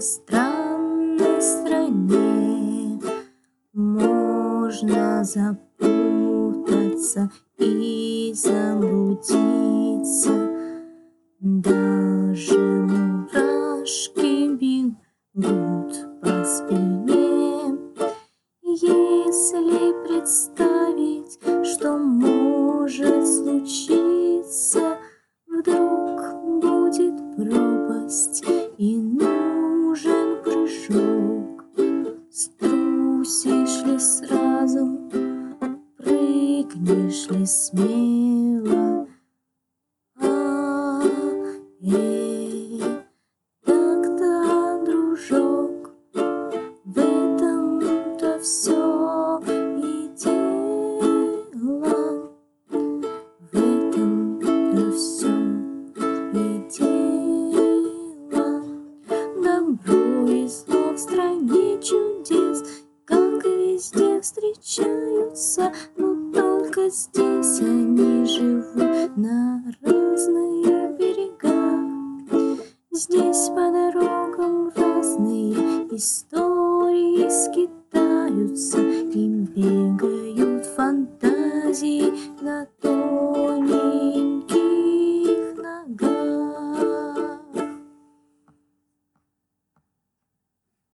странной стране можно запутаться и заблудиться. Даже мурашки бегут по спине, если представить, что может случиться. Вдруг будет пропасть и нужен прыжок. Струсишь ли сразу, прыгнешь ли смело? Так-то, дружок, в этом-то все и дело. В этом-то все и дело. Добро и зло в стране чудес, как и везде, встречаются, но только здесь они живут на разные берега. Здесь по дорогам разные истории скитаются, и бегают фантазии на том